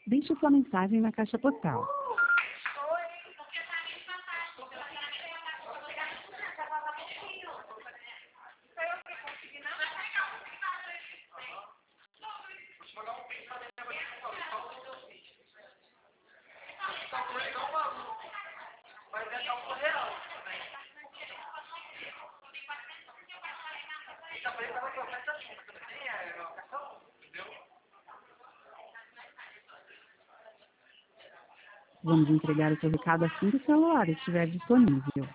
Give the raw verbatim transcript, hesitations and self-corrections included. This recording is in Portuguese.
Deixe sua mensagem na caixa postal. Vamos entregar o seu recado assim que o celular estiver disponível.